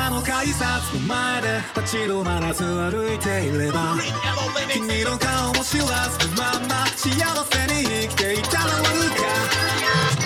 あの改札の前で立ち止まらず歩いていれば君の顔も知らずまんま幸せに生きていたら悪か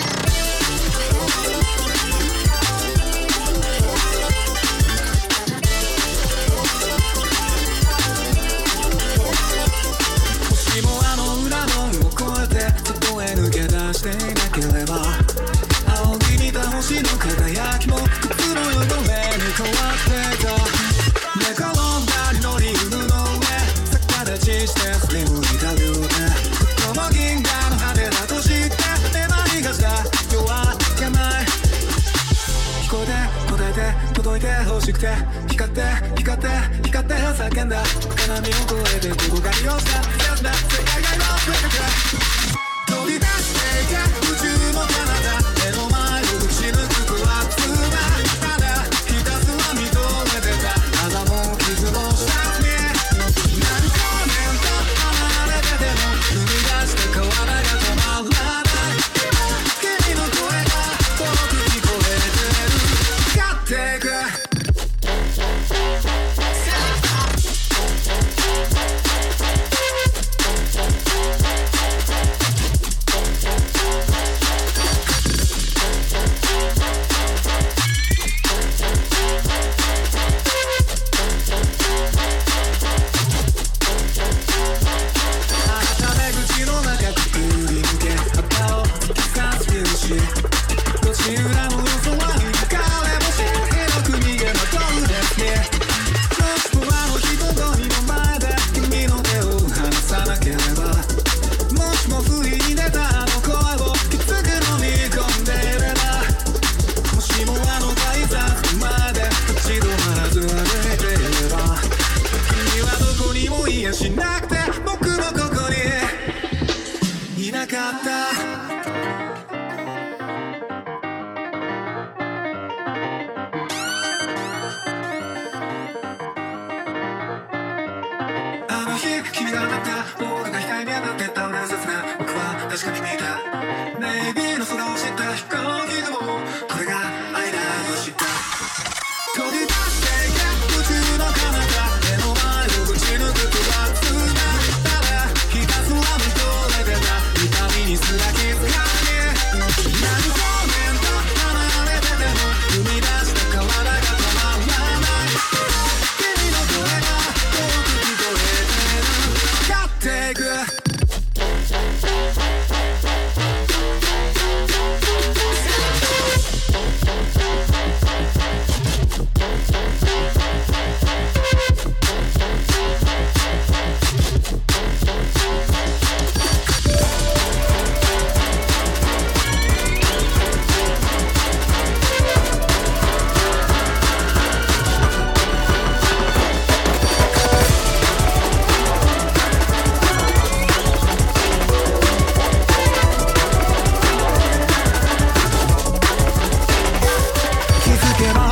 抜け出していなければ青に似た星の輝きも靴の汚れに変わってた寝転んだり乗り犬の上逆立ちしてスリムにたるでこの銀河の果てだと知って何がした夜は明けない聞こえて答えて届いて欲しくて光って光って光って叫んだ金網を越えてここが利用した切な世界が溢れてく飛び出していけ宇宙の彼方目の前を打ち抜く不発なただひたすら認めてたあざも傷もしたに何光年と離れてても生み出した体が止まらない君の声が遠く聞こえてるやっていくしなくて僕もここにいなかったあの日君がなった僕が光に当たってた伝説な僕は確かに見たネイビーの空を知った飛行機雲これが愛だと知った飛び出していけ